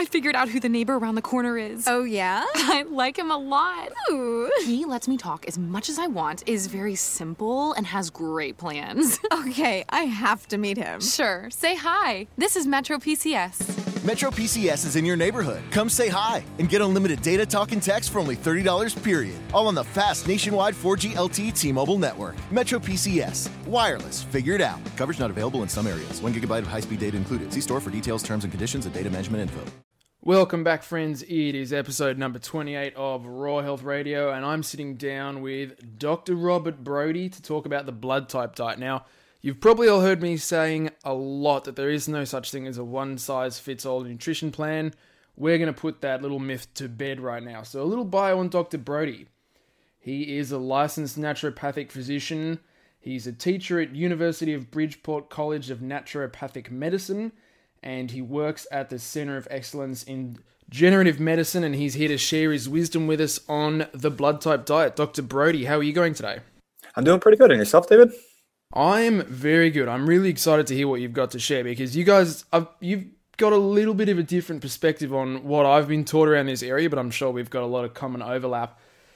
I figured out who the neighbor around the corner is. Oh, yeah? I like him a lot. Ooh. He lets me talk as much as I want, is very simple, and has great plans. Okay, I have to meet him. Sure. Say hi. This is Metro PCS. Metro PCS is in your neighborhood. Come say hi and get unlimited data, talk, and text for only $30 period. All on the fast nationwide 4G LTE T-Mobile network. Metro PCS. Wireless. Figure it out. Coverage not available in some areas. 1 gigabyte of high-speed data included. See store for details, terms, and conditions, and data management info. Welcome back, friends. It is episode number 28 of Raw Health Radio, and I'm sitting down with Dr. Robert Brody to talk about the blood type diet. Now, you've probably all heard me saying a lot that there is no such thing as a one-size-fits-all nutrition plan. We're going to put that little myth to bed right now. So a little bio on Dr. Brody. He is a licensed naturopathic physician. He's a teacher at University of Bridgeport College of Naturopathic Medicine, and he works at the Center of Excellence in Generative Medicine, and he's here to share his wisdom with us on the blood type diet. Dr. Brody, how are you going today? I'm doing pretty good. And yourself, David? I'm very good. I'm really excited to hear what you've got to share, because you guys, you've got a little bit of a different perspective on what I've been taught around this area, but I'm sure we've got a lot of common overlap.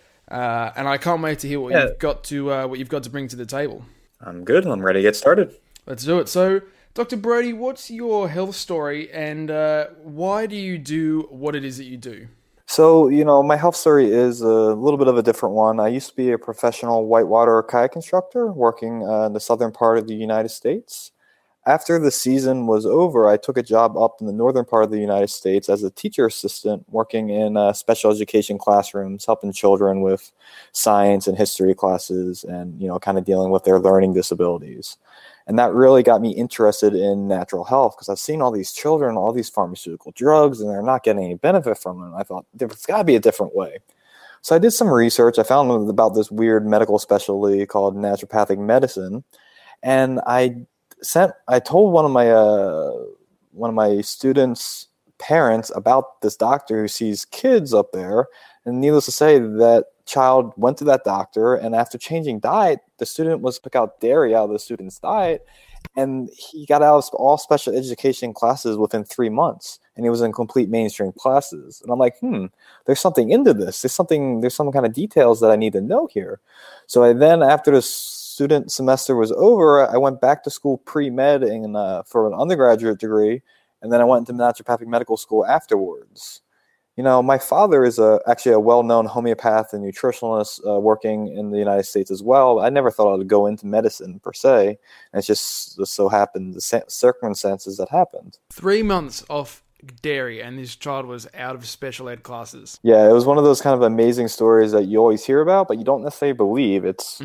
And I can't wait to hear what you've got to bring to the table. I'm good. I'm ready to get started. Let's do it. So, Dr. Brody, what's your health story, and why do you do what it is that you do? So, my health story is a little bit of a different one. I used to be a professional whitewater kayak instructor working in the southern part of the United States. After the season was over, I took a job up in the northern part of the United States as a teacher assistant, working in special education classrooms, helping children with science and history classes and, kind of dealing with their learning disabilities. And that really got me interested in natural health, because I've seen all these children, all these pharmaceutical drugs, and they're not getting any benefit from them. I thought there's got to be a different way. So I did some research. I found about this weird medical specialty called naturopathic medicine, and I told one of my students' parents about this doctor who sees kids up there, and needless to say, that child went to that doctor, and after changing diet, the student was took out dairy out of the student's diet, and he got out of all special education classes within 3 months, and he was in complete mainstream classes. And I'm like, there's something into this. There's some kind of details that I need to know here. So I then, after the student semester was over, I went back to school pre-med for an undergraduate degree, and then I went into naturopathic medical school afterwards. My father is actually a well-known homeopath and nutritionalist working in the United States as well. I never thought I would go into medicine per se. And it just so happened, the circumstances that happened. 3 months off dairy, and this child was out of special ed classes. Yeah, it was one of those kind of amazing stories that you always hear about, but you don't necessarily believe. It's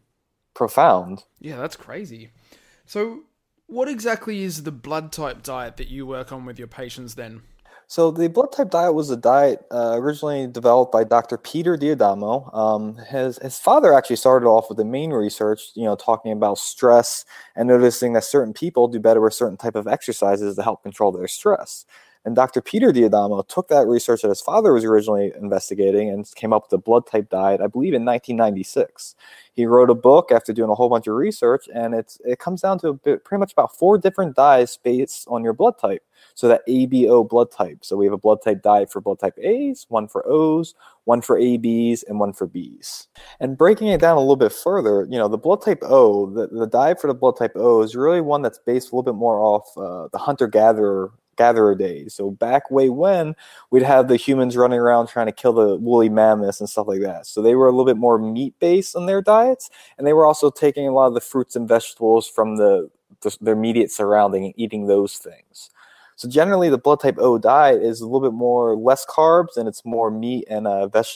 profound. Yeah, that's crazy. So what exactly is the blood type diet that you work on with your patients then? So the blood type diet was a diet originally developed by Dr. Peter D'Adamo. His father actually started off with the main research, talking about stress and noticing that certain people do better with certain type of exercises to help control their stress. And Dr. Peter D'Adamo took that research that his father was originally investigating and came up with the blood type diet, I believe, in 1996. He wrote a book after doing a whole bunch of research, and it comes down to pretty much about 4 different diets based on your blood type. So that ABO blood type. So we have a blood type diet for blood type A's, one for O's, one for ABs, and one for Bs. And breaking it down a little bit further, the blood type O, the diet for the blood type O is really one that's based a little bit more off the hunter-gatherer days. So back way when, we'd have the humans running around trying to kill the woolly mammoths and stuff like that. So they were a little bit more meat-based on their diets, and they were also taking a lot of the fruits and vegetables from their immediate surrounding and eating those things. So generally, the blood type O diet is a little bit more less carbs, and it's more meat and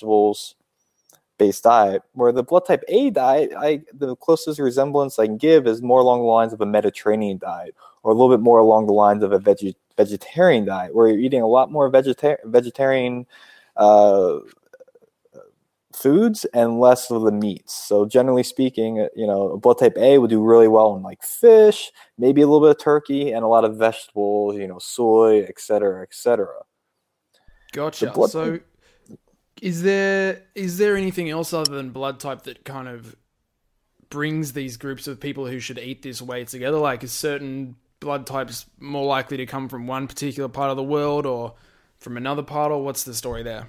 vegetables-based diet. Where the blood type A diet, the closest resemblance I can give is more along the lines of a Mediterranean diet, or a little bit more along the lines of a vegetarian diet, where you're eating a lot more vegetarian foods and less of the meats. So generally speaking, blood type A would do really well in like fish, maybe a little bit of turkey, and a lot of vegetables, soy, etc., etc. Gotcha. So is there anything else other than blood type that kind of brings these groups of people who should eat this way together? Like, is certain blood types more likely to come from one particular part of the world, or from another part, or what's the story there?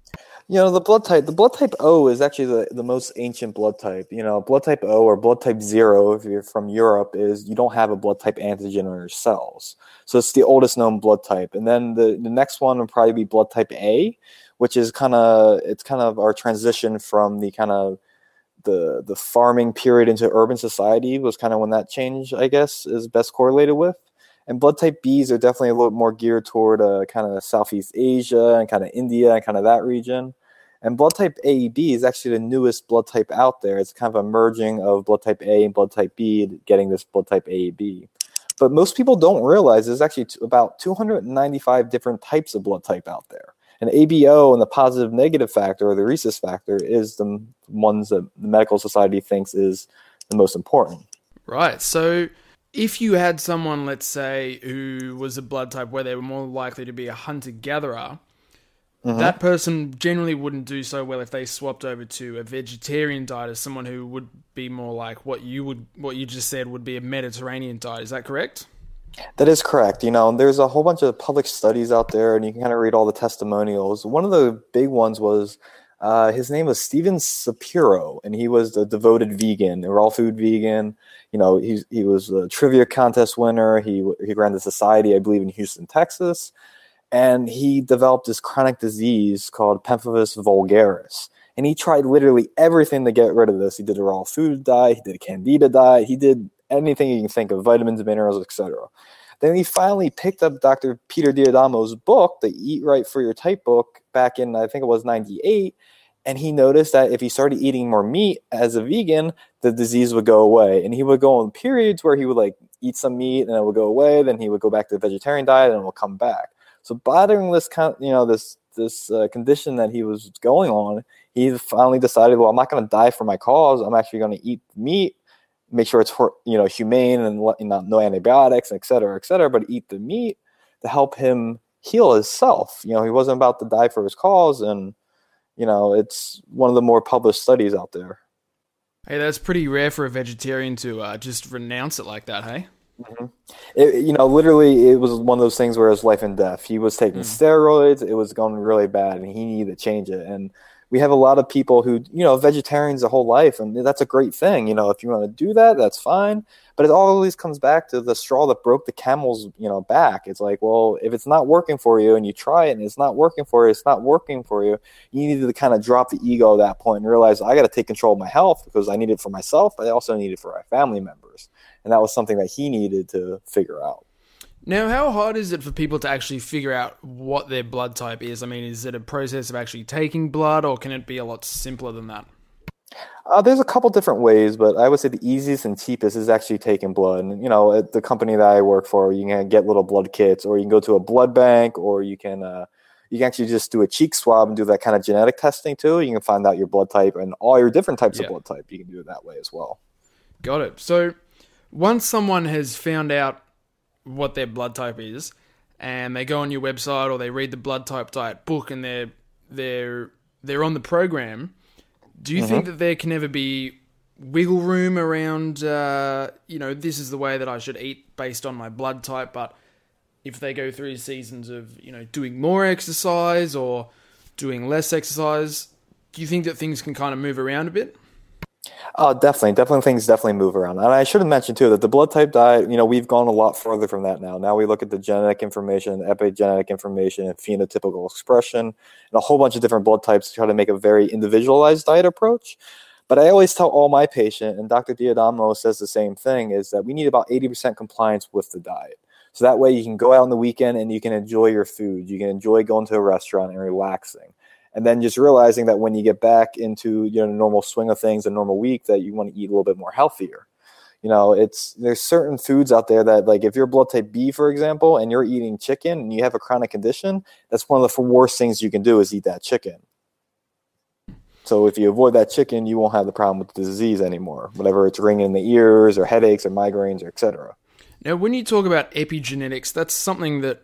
The blood type O is actually the most ancient blood type. Blood type O or blood type 0, if you're from Europe, is you don't have a blood type antigen in your cells. So it's the oldest known blood type. And then the next one would probably be blood type A, which is kind of our transition from the kind of the farming period into urban society was kind of when that change, I guess, is best correlated with. And blood type Bs are definitely a little more geared toward kind of Southeast Asia and kind of India and kind of that region. And blood type AB is actually the newest blood type out there. It's kind of a merging of blood type A and blood type B, getting this blood type AB. But most people don't realize there's actually about 295 different types of blood type out there. And ABO and the positive negative factor or the rhesus factor is the ones that the medical society thinks is the most important. Right. So if you had someone, let's say, who was a blood type where they were more likely to be a hunter-gatherer, that person generally wouldn't do so well if they swapped over to a vegetarian diet as someone who would be more like what you just said would be a Mediterranean diet. Is that correct? That is correct. There's a whole bunch of public studies out there, and you can kind of read all the testimonials. One of the big ones was his name was Steven Sapiro, and he was a devoted vegan, a raw food vegan. He was a trivia contest winner. He ran the society, I believe, in Houston, Texas. And he developed this chronic disease called pemphigus vulgaris. And he tried literally everything to get rid of this. He did a raw food diet. He did a candida diet. He did anything you can think of, vitamins, minerals, etc. Then he finally picked up Dr. Peter D'Adamo's book, the Eat Right for Your Type book, back in, I think it was 98. And he noticed that if he started eating more meat as a vegan, the disease would go away. And he would go on periods where he would eat some meat and it would go away. Then he would go back to the vegetarian diet and it would come back. So bothering this this condition that he was going on, he finally decided, well, I'm not going to die for my cause. I'm actually going to eat meat, make sure it's humane and no antibiotics, et cetera, but eat the meat to help him heal himself. He wasn't about to die for his cause, and it's one of the more published studies out there. Hey, that's pretty rare for a vegetarian to just renounce it like that, hey? Mm-hmm. Literally, it was one of those things where it was life and death. He was taking steroids. It was going really bad, and he needed to change it. And we have a lot of people who, vegetarians their whole life, and that's a great thing. If you want to do that, that's fine. But it always comes back to the straw that broke the camel's, back. It's like, well, if it's not working for you and you try it and it's not working for you, it's not working for you. You need to kind of drop the ego at that point and realize I got to take control of my health because I need it for myself, but I also need it for my family members. And that was something that he needed to figure out. Now, how hard is it for people to actually figure out what their blood type is? I mean, is it a process of actually taking blood, or can it be a lot simpler than that? There's a couple different ways, but I would say the easiest and cheapest is actually taking blood. And, at the company that I work for, you can get little blood kits, or you can go to a blood bank, or you can actually just do a cheek swab and do that kind of genetic testing too. You can find out your blood type and all your different types of blood type. You can do it that way as well. Got it. So once someone has found out what their blood type is, and they go on your website or they read the blood type diet book, and they're on the program, do you think that there can ever be wiggle room around, this is the way that I should eat based on my blood type, but if they go through seasons of, doing more exercise or doing less exercise, do you think that things can kind of move around a bit? Oh, definitely. Things definitely move around. And I should have mentioned, too, that the blood type diet, we've gone a lot further from that now. Now we look at the genetic information, epigenetic information, and phenotypical expression, and a whole bunch of different blood types to try to make a very individualized diet approach. But I always tell all my patients, and Dr. D'Adamo says the same thing, is that we need about 80% compliance with the diet. So that way you can go out on the weekend and you can enjoy your food. You can enjoy going to a restaurant and relaxing. And then just realizing that when you get back into the normal swing of things, a normal week, that you want to eat a little bit more healthier. There's certain foods out there that, like if you're blood type B, for example, and you're eating chicken and you have a chronic condition, that's one of the worst things you can do is eat that chicken. So if you avoid that chicken, you won't have the problem with the disease anymore, whatever it's ringing in the ears or headaches or migraines or etc. Now, when you talk about epigenetics, that's something that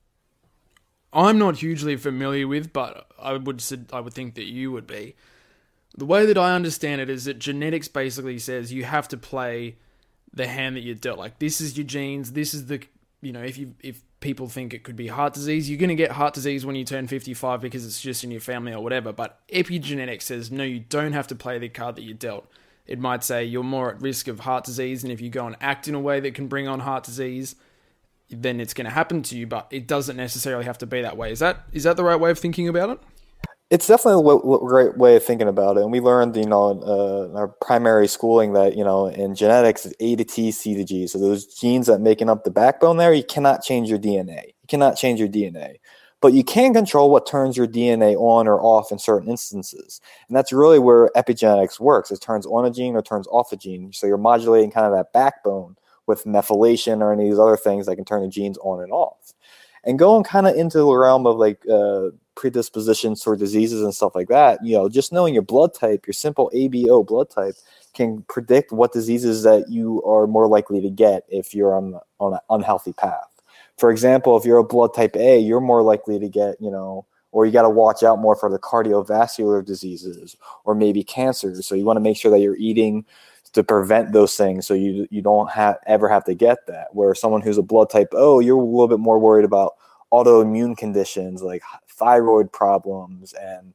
I'm not hugely familiar with, but I would think that you would be. The way that I understand it is that genetics basically says you have to play the hand that you're dealt. Like, this is your genes, this is the, if people think it could be heart disease. You're going to get heart disease when you turn 55 because it's just in your family or whatever, but epigenetics says, no, you don't have to play the card that you're dealt. It might say you're more at risk of heart disease, and if you go and act in a way that can bring on heart disease, then it's going to happen to you, but it doesn't necessarily have to be that way. Is that the right way of thinking about it? It's definitely a great way of thinking about it. And we learned, in our primary schooling that, in genetics, it's A to T, C to G. So those genes that making up the backbone there, you cannot change your DNA. You cannot change your DNA. But you can control what turns your DNA on or off in certain instances. And that's really where epigenetics works. It turns on a gene or turns off a gene. So you're modulating kind of that backbone with methylation or any of these other things that can turn the genes on and off. And going kind of into the realm of predispositions for diseases and stuff like that, just knowing your blood type, your simple ABO blood type, can predict what diseases that you are more likely to get if you're on an unhealthy path. For example, if you're a blood type A, you're more likely to get, or you got to watch out more for the cardiovascular diseases or maybe cancer. So you want to make sure that you're eating to prevent those things so you don't ever have to get that. Where someone who's a blood type O, you're a little bit more worried about autoimmune conditions like thyroid problems and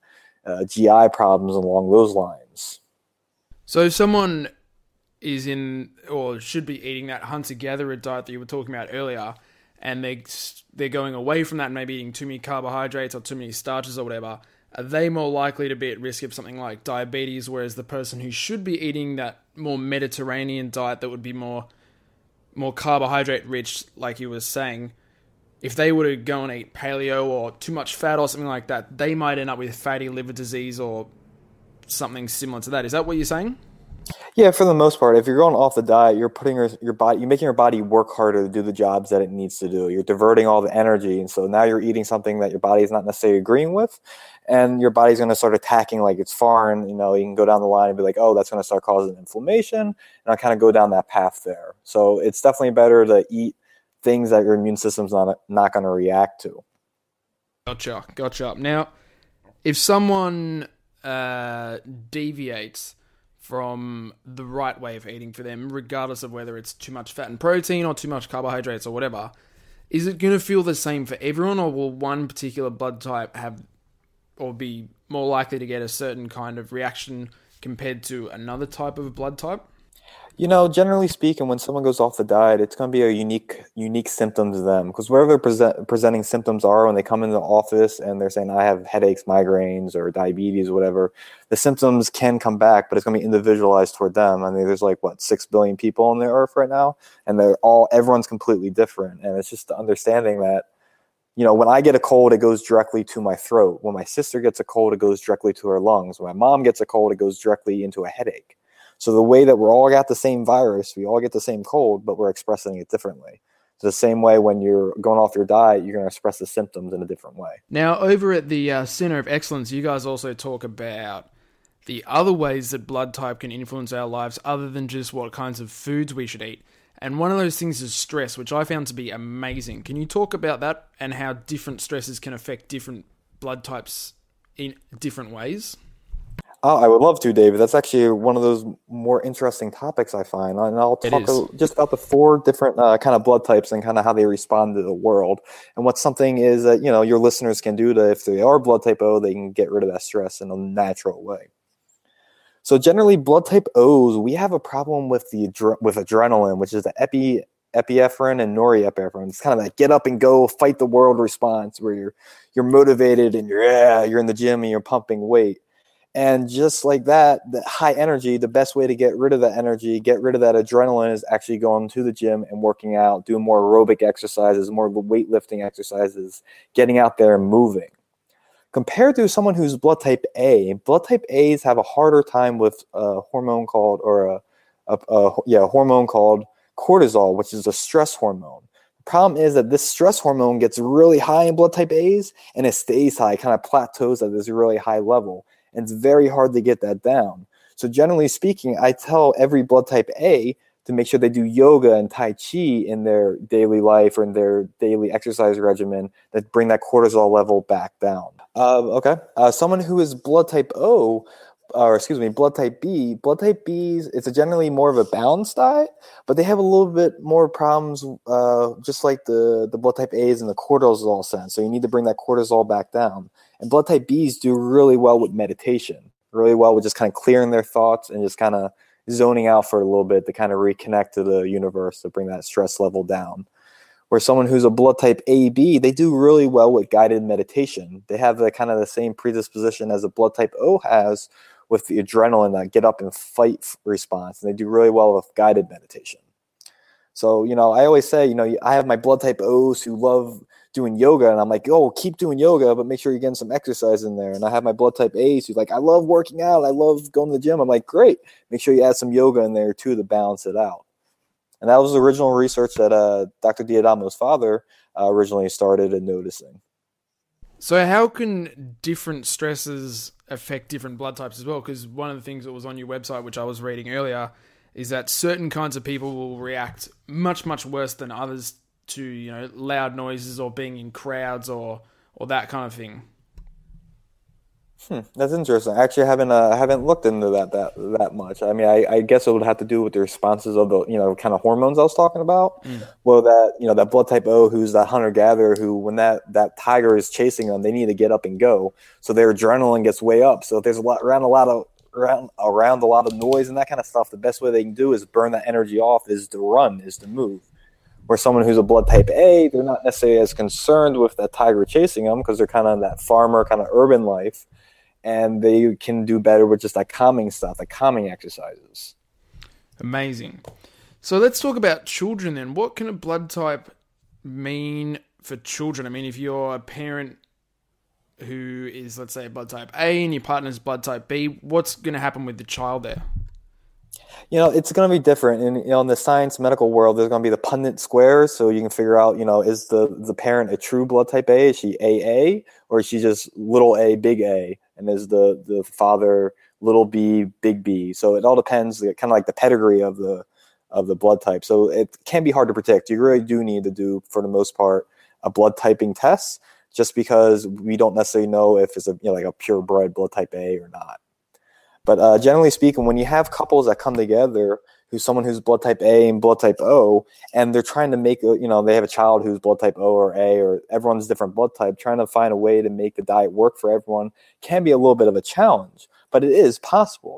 GI problems along those lines. So if someone is in or should be eating that hunter-gatherer diet that you were talking about earlier, and they're going away from that and maybe eating too many carbohydrates or too many starches or whatever, are they more likely to be at risk of something like diabetes, whereas the person who should be eating that more Mediterranean diet that would be more carbohydrate-rich, like you were saying, if they were to go and eat paleo or too much fat or something like that, they might end up with fatty liver disease or something similar to that. Is that what you're saying? Yeah, for the most part, if you're going off the diet, you're putting your body, you're making your body work harder to do the jobs that it needs to do. You're diverting all the energy, and so now you're eating something that your body is not necessarily agreeing with, and your body's going to start attacking like it's foreign. You can go down the line and be like, oh, that's going to start causing inflammation, and I'll kind of go down that path there. So it's definitely better to eat things that your immune system's not going to react to. Gotcha. Now, if someone deviates from the right way of eating for them, regardless of whether it's too much fat and protein or too much carbohydrates or whatever, is it going to feel the same for everyone, or will one particular blood type have or be more likely to get a certain kind of reaction compared to another type of blood type? Generally speaking, when someone goes off the diet, it's going to be a unique symptom to them, because wherever their presenting symptoms are when they come into the office and they're saying, I have headaches, migraines, or diabetes, or whatever, the symptoms can come back, but it's going to be individualized toward them. I mean, there's 6 billion people on the earth right now, and everyone's completely different. And it's just the understanding that, when I get a cold, it goes directly to my throat. When my sister gets a cold, it goes directly to her lungs. When my mom gets a cold, it goes directly into a headache. So the way that we're all got the same virus, we all get the same cold, but we're expressing it differently. So the same way when you're going off your diet, you're going to express the symptoms in a different way. Now, over at the Center of Excellence, you guys also talk about the other ways that blood type can influence our lives other than just what kinds of foods we should eat. And one of those things is stress, which I found to be amazing. Can you talk about that and how different stresses can affect different blood types in different ways? Oh, I would love to, David. That's actually one of those more interesting topics I find. And I'll talk just about the 4 different kind of blood types and kind of how they respond to the world. And what something is that, your listeners can do if they are blood type O, they can get rid of that stress in a natural way. So generally, blood type O's, we have a problem with with adrenaline, which is the epinephrine and norepinephrine. It's kind of that get up and go, fight the world response where you're motivated and you're in the gym and you're pumping weight. And just like that, the high energy, the best way to get rid of that energy, get rid of that adrenaline, is actually going to the gym and working out, doing more aerobic exercises, more weightlifting exercises, getting out there and moving. Compared to someone who's blood type A's have a harder time with a hormone called cortisol, which is a stress hormone. The problem is that this stress hormone gets really high in blood type A's, and it stays high, kind of plateaus at this really high level. And it's very hard to get that down. So generally speaking, I tell every blood type A to make sure they do yoga and Tai Chi in their daily life or in their daily exercise regimen that bring that cortisol level back down. Someone who is blood type O, blood type B. Blood type B's, it's generally more of a balanced diet, but they have a little bit more problems, just like the blood type A's and the cortisol sense. So you need to bring that cortisol back down. And blood type B's do really well with meditation, really well with just kind of clearing their thoughts and just kind of zoning out for a little bit to kind of reconnect to the universe to bring that stress level down. Where someone who's a blood type AB, they do really well with guided meditation. They have the kind of the same predisposition as a blood type O has with the adrenaline, that get up and fight response. And they do really well with guided meditation. So, I always say, I have my blood type O's who love doing yoga, and I'm like, oh, keep doing yoga, but make sure you're getting some exercise in there. And I have my blood type A's who's like, I love working out. I love going to the gym. I'm like, great. Make sure you add some yoga in there too to balance it out. And that was the original research that Dr. D'Adamo's father originally started in noticing. So how can different stresses affect different blood types as well? Because one of the things that was on your website, which I was reading earlier, is that certain kinds of people will react much, much worse than others to, loud noises or being in crowds or that kind of thing. That's interesting. Actually, I haven't looked into that much. I mean, I guess it would have to do with the responses of the kind of hormones I was talking about. Well, that blood type O, who's that hunter gatherer, who when that tiger is chasing them, they need to get up and go. So their adrenaline gets way up. So if there's around a lot of noise and that kind of stuff, the best way they can do is burn that energy off is to run, is to move. Where someone who's a blood type A, they're not necessarily as concerned with that tiger chasing them because they're kind of that farmer kind of urban life. And they can do better with just that calming stuff, like calming exercises. Amazing. So let's talk about children then. What can a blood type mean for children? I mean, if you're a parent who is, let's say, blood type A and your partner's blood type B, what's going to happen with the child there? It's going to be different. In the science medical world, there's going to be the Punnett squares, so you can figure out, is the parent a true blood type A? Is she AA, or is she just little a, big A? And is the father little b, big B? So it all depends, kind of like the pedigree of the blood type. So it can be hard to predict. You really do need to do, for the most part, a blood typing test, just because we don't necessarily know if it's like a purebred blood type A or not. But generally speaking, when you have couples that come together, someone who's blood type A and blood type O, and they're trying to make, they have a child who's blood type O or A, or everyone's different blood type, trying to find a way to make the diet work for everyone can be a little bit of a challenge. But it is possible,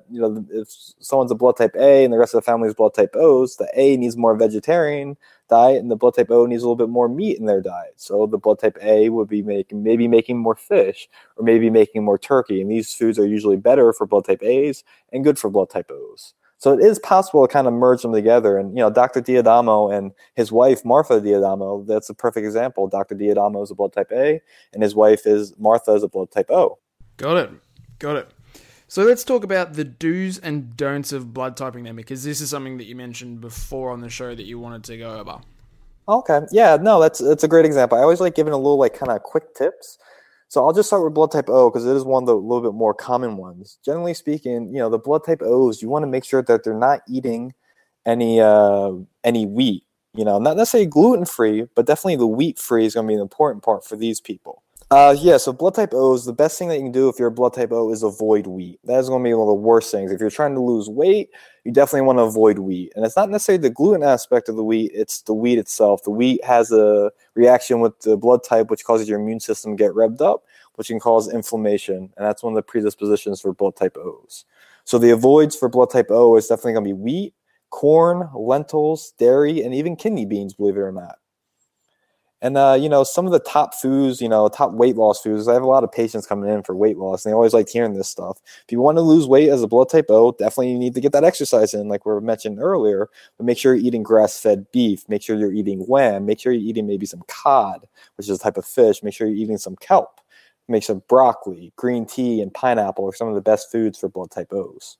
if someone's a blood type A and the rest of the family is blood type O's, the A needs more vegetarian diet and the blood type O needs a little bit more meat in their diet. So the blood type A would be making more fish or maybe making more turkey. And these foods are usually better for blood type A's and good for blood type O's. So it is possible to kind of merge them together. And, Dr. D'Adamo and his wife, Martha D'Adamo, that's a perfect example. Dr. D'Adamo is a blood type A and his wife Martha is a blood type O. Got it. So let's talk about the do's and don'ts of blood typing then, because this is something that you mentioned before on the show that you wanted to go over. Okay. Yeah, no, that's a great example. I always like giving a little kind of quick tips. So I'll just start with blood type O because it is one of the little bit more common ones. Generally speaking, the blood type O's, you want to make sure that they're not eating any wheat. Not necessarily gluten-free, but definitely the wheat-free is going to be an important part for these people. So blood type O's, the best thing that you can do if you're a blood type O is avoid wheat. That is going to be one of the worst things. If you're trying to lose weight, you definitely want to avoid wheat. And it's not necessarily the gluten aspect of the wheat, it's the wheat itself. The wheat has a reaction with the blood type, which causes your immune system to get revved up, which can cause inflammation. And that's one of the predispositions for blood type O's. So the avoids for blood type O is definitely going to be wheat, corn, lentils, dairy, and even kidney beans, believe it or not. And, some of the top foods, top weight loss foods, I have a lot of patients coming in for weight loss, and they always like hearing this stuff. If you want to lose weight as a blood type O, definitely you need to get that exercise in, like we mentioned earlier. But make sure you're eating grass-fed beef. Make sure you're eating lamb. Make sure you're eating maybe some cod, which is a type of fish. Make sure you're eating some kelp. Make some broccoli, green tea, and pineapple are some of the best foods for blood type O's.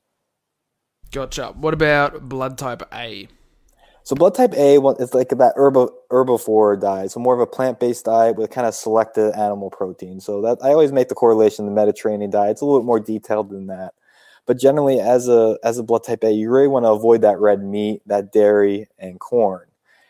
Gotcha. What about blood type A? So blood type A is like that herbivore diet, so more of a plant-based diet with kind of selected animal protein. So that I always make the correlation to the Mediterranean diet. It's a little bit more detailed than that. But generally, as a blood type A, you really want to avoid that red meat, that dairy, and corn.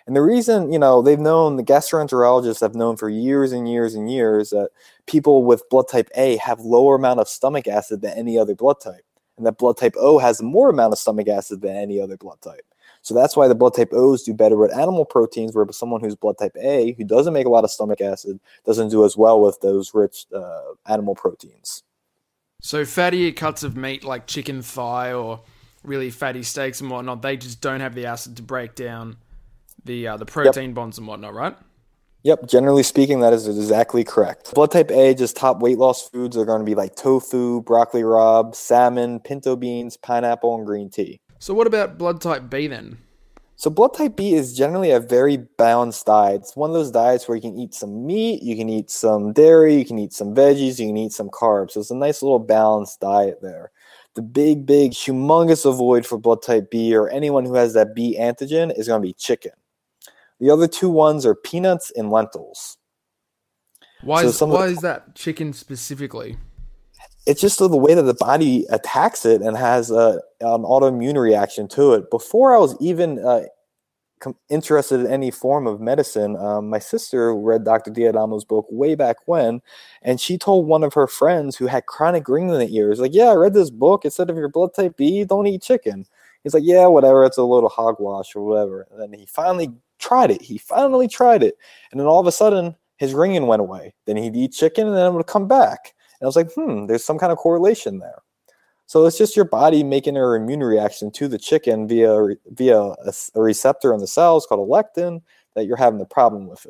And the reason, the gastroenterologists have known for years and years and years that people with blood type A have lower amount of stomach acid than any other blood type. And that blood type O has more amount of stomach acid than any other blood type. So that's why the blood type O's do better with animal proteins, where someone who's blood type A, who doesn't make a lot of stomach acid, doesn't do as well with those rich animal proteins. So fattier cuts of meat like chicken thigh or really fatty steaks and whatnot, they just don't have the acid to break down the protein bonds and whatnot, right? Yep, generally speaking, that is exactly correct. Blood type A, just top weight loss foods are going to be like tofu, broccoli rabe, salmon, pinto beans, pineapple, and green tea. So what about blood type B then? So blood type B is generally a very balanced diet. It's one of those diets where you can eat some meat, you can eat some dairy, you can eat some veggies, you can eat some carbs. So it's a nice little balanced diet there. The big, humongous avoid for blood type B or anyone who has that B antigen is going to be chicken. The other two ones are peanuts and lentils. Why is that chicken specifically? It's just the way that the body attacks it and has an autoimmune reaction to it. Before I was even interested in any form of medicine, my sister read Dr. D'Adamo's book way back when, and she told one of her friends who had chronic ringing in the ears, like, yeah, I read this book. It said if you're blood type B, don't eat chicken. He's like, yeah, whatever. It's a little hogwash or whatever. And then he finally tried it. And then all of a sudden, his ringing went away. Then he'd eat chicken, and then it would come back. And I was like, there's some kind of correlation there. So it's just your body making an immune reaction to the chicken via a receptor in the cells called a lectin that you're having the problem with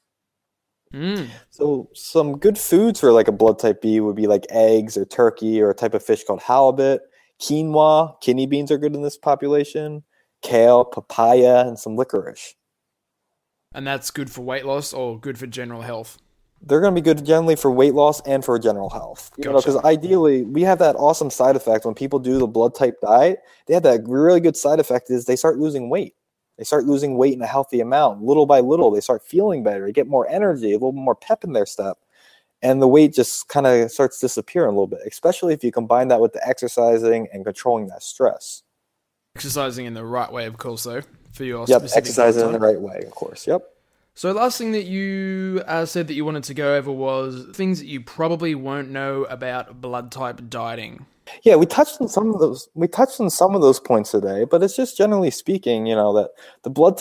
it. So some good foods for like a blood type B would be like eggs or turkey or a type of fish called halibut. Quinoa, kidney beans are good in this population. Kale, papaya, and some licorice. And that's good for weight loss or good for general health? They're going to be good generally for weight loss and for general health. Because ideally, we have that awesome side effect when people do the blood type diet. They have that really good side effect is they start losing weight. They start losing weight in a healthy amount. Little by little, they start feeling better. They get more energy, a little more pep in their step. And the weight just kind of starts disappearing a little bit, especially if you combine that with the exercising and controlling that stress. Exercising in the right way, of course, though, for your specific exercising in the right way, of course, yep. So last thing that you said that you wanted to go over was things that you probably won't know about blood type dieting. Yeah, we touched on some of those points today, but it's just generally speaking, that the blood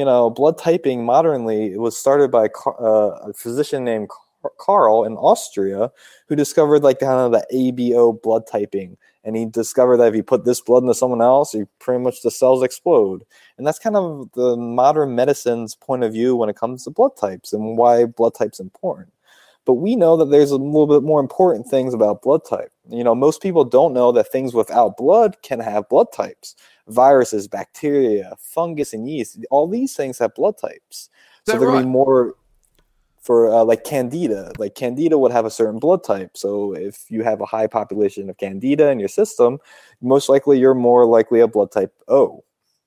typing modernly, it was started by a physician named Karl in Austria, who discovered like kind of the ABO blood typing. And he discovered that if you put this blood into someone else, pretty much the cells explode. And that's kind of the modern medicine's point of view when it comes to blood types and why blood type's important. But we know that there's a little bit more important things about blood type. Most people don't know that things without blood can have blood types. Viruses, bacteria, fungus, and yeast, all these things have blood types. So they're going to be more for like Candida. Like Candida would have a certain blood type. So if you have a high population of Candida in your system, most likely you're more likely a blood type O.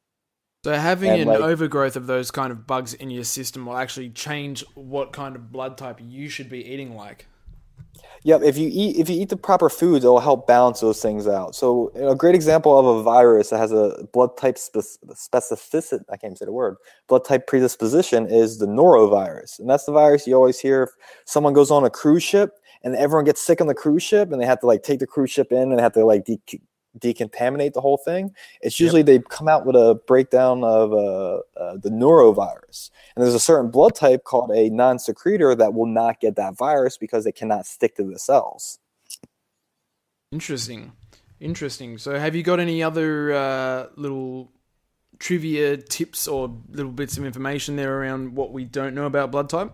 So having an overgrowth of those kind of bugs in your system will actually change what kind of blood type you should be eating like. Yep, if you eat the proper foods, it'll help balance those things out. So a great example of a virus that has a blood type specificity, I can't even say the word, blood type predisposition is the norovirus. And that's the virus you always hear if someone goes on a cruise ship and everyone gets sick on the cruise ship and they have to like take the cruise ship in and they have to like decontaminate the whole thing. It's usually they come out with a breakdown of the norovirus, and there's a certain blood type called a non-secretor that will not get that virus because it cannot stick to the cells. Interesting. So have you got any other little trivia tips or little bits of information there around what we don't know about blood type?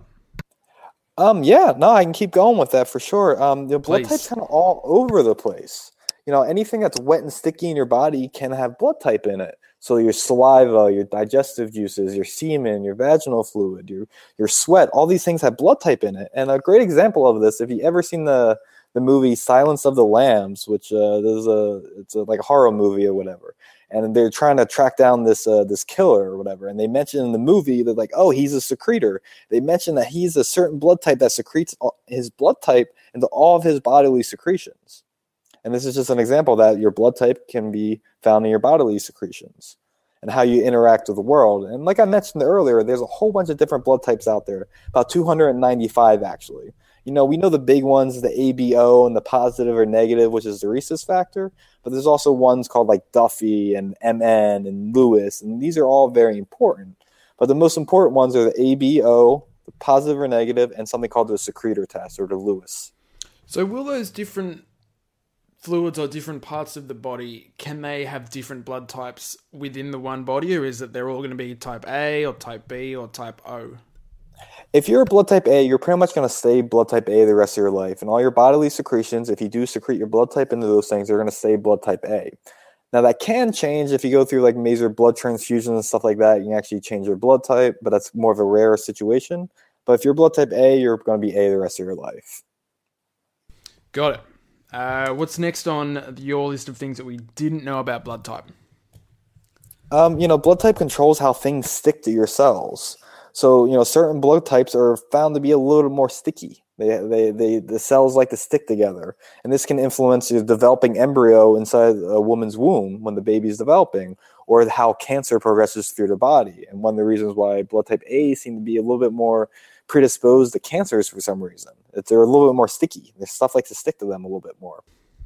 Yeah, no, I can keep going with that for sure. The blood type's kind of all over the place. Anything that's wet and sticky in your body can have blood type in it. So your saliva, your digestive juices, your semen, your vaginal fluid, your sweat, all these things have blood type in it. And a great example of this, if you ever seen the movie Silence of the Lambs, which it's like a horror movie or whatever, and they're trying to track down this killer or whatever, and they mention in the movie that like, oh, he's a secretor. They mention that he's a certain blood type that secretes his blood type into all of his bodily secretions. And this is just an example that your blood type can be found in your bodily secretions. and how you interact with the world. And like I mentioned earlier, there's a whole bunch of different blood types out there, about 295 actually. We know the big ones, the ABO and the positive or negative, which is the rhesus factor, but there's also ones called like Duffy and MN and Lewis, and these are all very important. But the most important ones are the ABO, the positive or negative, and something called the secretor test, or the Lewis. So will those different fluids or different parts of the body, can they have different blood types within the one body, or is it they're all going to be type A or type B or type O? If you're a blood type A, you're pretty much going to stay blood type A the rest of your life. And all your bodily secretions, if you do secrete your blood type into those things, they're going to stay blood type A. Now, that can change if you go through like major blood transfusions and stuff like that. You can actually change your blood type, but that's more of a rare situation. But if you're blood type A, you're going to be A the rest of your life. Got it. What's next on your list of things that we didn't know about blood type? Blood type controls how things stick to your cells. So, certain blood types are found to be a little more sticky. The cells like to stick together. And this can influence the developing embryo inside a woman's womb when the baby is developing, or how cancer progresses through the body. And one of the reasons why blood type A seem to be a little bit more predisposed to cancers for some reason. They're a little bit more sticky. Their stuff likes to stick to them a little bit more.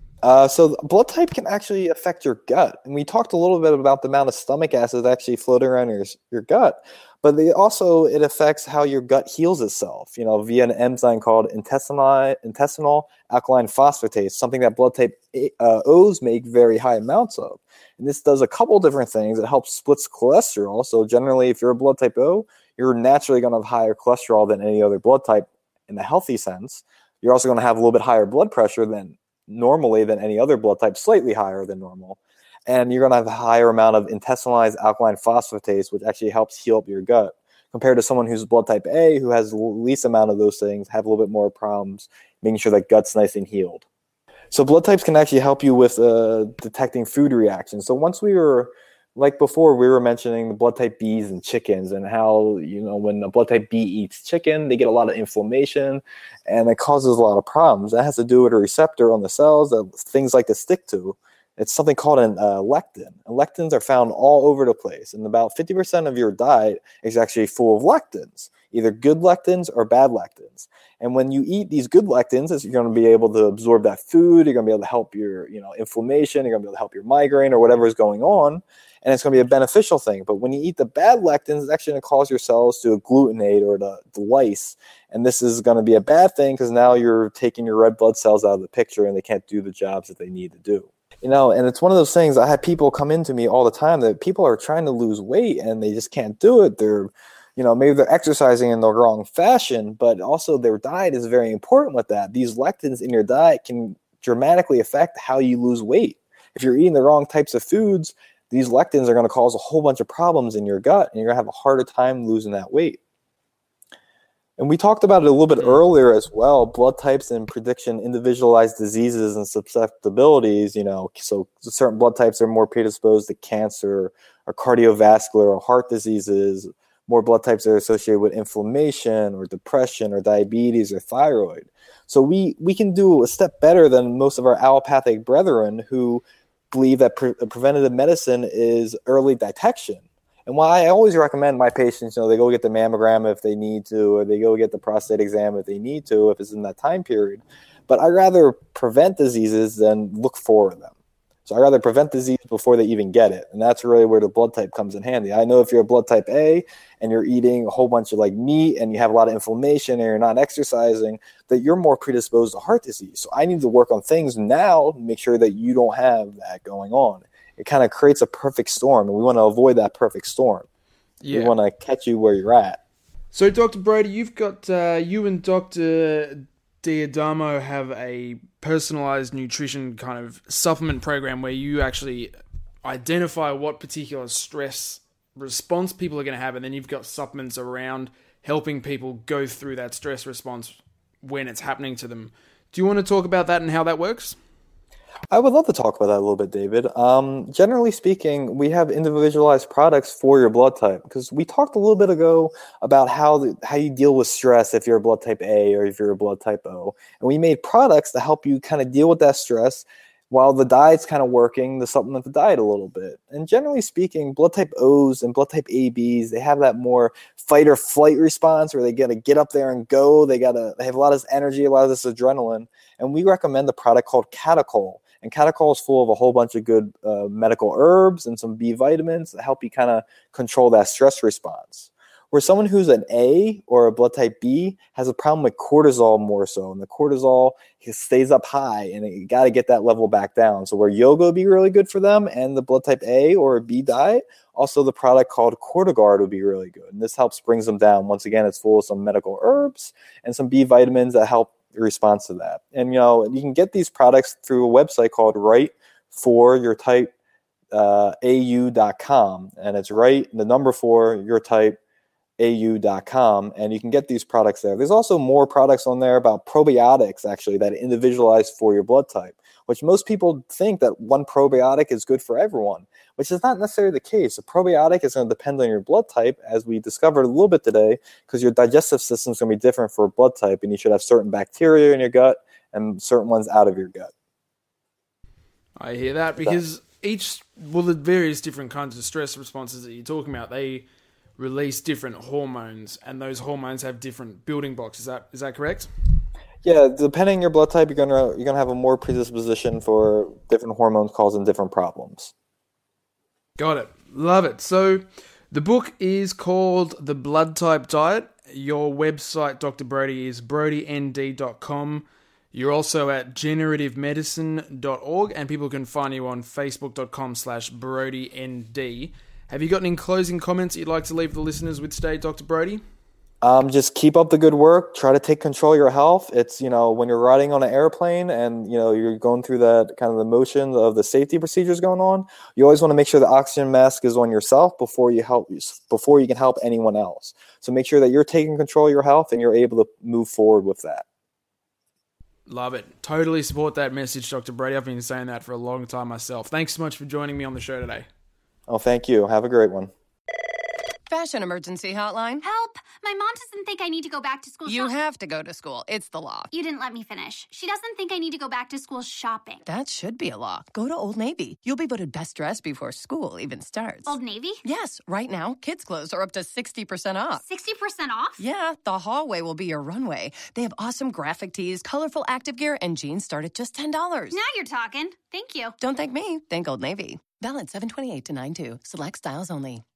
So blood type can actually affect your gut. And we talked a little bit about the amount of stomach acid actually floating around your gut. But it affects how your gut heals itself, via an enzyme called intestinal alkaline phosphatase, something that blood type O's make very high amounts of. And this does a couple different things. It helps splits cholesterol. So generally, if you're a blood type O, you're naturally going to have higher cholesterol than any other blood type in the healthy sense. You're also going to have a little bit higher blood pressure than any other blood type, slightly higher than normal. And you're going to have a higher amount of intestinalized alkaline phosphatase, which actually helps heal up your gut, compared to someone who's blood type A, who has the least amount of those things, have a little bit more problems making sure that gut's nice and healed. So blood types can actually help you with detecting food reactions. So before we were mentioning the blood type Bs and chickens, and how, when a blood type B eats chicken, they get a lot of inflammation and it causes a lot of problems. That has to do with a receptor on the cells that things like to stick to. It's something called an lectin. And lectins are found all over the place. And about 50% of your diet is actually full of lectins, either good lectins or bad lectins. And when you eat these good lectins, you're going to be able to absorb that food. You're going to be able to help your inflammation. You're going to be able to help your migraine or whatever is going on. And it's going to be a beneficial thing. But when you eat the bad lectins, it's actually going to cause your cells to agglutinate, or the lyse. And this is going to be a bad thing, because now you're taking your red blood cells out of the picture and they can't do the jobs that they need to do. And it's one of those things. I have people come into me all the time that people are trying to lose weight and they just can't do it. They're, maybe they're exercising in the wrong fashion, but also their diet is very important with that. These lectins in your diet can dramatically affect how you lose weight. If you're eating the wrong types of foods, these lectins are going to cause a whole bunch of problems in your gut, and you're going to have a harder time losing that weight. And we talked about it a little bit earlier as well, blood types and prediction, individualized diseases and susceptibilities, so certain blood types are more predisposed to cancer or cardiovascular or heart diseases. More blood types are associated with inflammation or depression or diabetes or thyroid. So we can do a step better than most of our allopathic brethren who believe that preventative medicine is early detection. And why I always recommend my patients, they go get the mammogram if they need to, or they go get the prostate exam if they need to, if it's in that time period. But I'd rather prevent diseases than look for them. So I'd rather prevent disease before they even get it. And that's really where the blood type comes in handy. I know if you're a blood type A and you're eating a whole bunch of meat and you have a lot of inflammation and you're not exercising, that you're more predisposed to heart disease. So I need to work on things now to make sure that you don't have that going on. It kind of creates a perfect storm, and we want to avoid that perfect storm. Yeah. We want to catch you where you're at. So, Dr. Brody, you've got you and Dr. Diadamo have a personalized nutrition kind of supplement program where you actually identify what particular stress response people are going to have, and then you've got supplements around helping people go through that stress response when it's happening to them. Do you want to talk about that and how that works? I would love to talk about that a little bit, David. Generally speaking, we have individualized products for your blood type, because we talked a little bit ago about how you deal with stress if you're a blood type A or if you're a blood type O. And we made products to help you kind of deal with that stress while the diet's kind of working to supplement the diet a little bit. And generally speaking, blood type O's and blood type ABs, they have that more fight or flight response where they got to get up there and go. They have a lot of this energy, a lot of this adrenaline. And we recommend a product called Catechol. And Catechol is full of a whole bunch of good medical herbs and some B vitamins that help you kind of control that stress response. Where someone who's an A or a blood type B has a problem with cortisol more so. And the cortisol stays up high and you got to get that level back down. So where yoga would be really good for them and the blood type A or a B diet, also the product called Cortiguard would be really good. And this helps brings them down. Once again, it's full of some medical herbs and some B vitamins that help the response to that. And, you can get these products through a website called rightforyourtypeau.com. And it's the number 4, your type, au.com, and you can get these products there. There's also more products on there about probiotics, actually, that individualize for your blood type, which most people think that one probiotic is good for everyone, which is not necessarily the case. A probiotic is going to depend on your blood type, as we discovered a little bit today, because your digestive system is going to be different for blood type, and you should have certain bacteria in your gut and certain ones out of your gut. I hear that, because the various different kinds of stress responses that you're talking about, they release different hormones, and those hormones have different building blocks. Is that correct? Yeah, depending on your blood type, you're gonna have a more predisposition for different hormones causing different problems. Got it. Love it. So the book is called The Blood Type Diet. Your website, Dr. Brody, is brodynd.com. You're also at generativemedicine.org, and people can find you on facebook.com/brodynd. Have you got any closing comments you'd like to leave the listeners with today, Dr. Brody? Just keep up the good work. Try to take control of your health. It's, when you're riding on an airplane and, you're going through that kind of the motion of the safety procedures going on, you always want to make sure the oxygen mask is on yourself before you can help anyone else. So make sure that you're taking control of your health and you're able to move forward with that. Love it. Totally support that message, Dr. Brody. I've been saying that for a long time myself. Thanks so much for joining me on the show today. Oh, thank you. Have a great one. Fashion emergency hotline. Help! My mom doesn't think I need to go back to school. You have to go to school. It's the law. You didn't let me finish. She doesn't think I need to go back to school shopping. That should be a law. Go to Old Navy. You'll be voted best dressed before school even starts. Old Navy? Yes. Right now, kids' clothes are up to 60% off. 60% off? Yeah. The hallway will be your runway. They have awesome graphic tees, colorful active gear, and jeans start at just $10. Now you're talking. Thank you. Don't thank me. Thank Old Navy. Valid 7/28 to 9/2. Select styles only.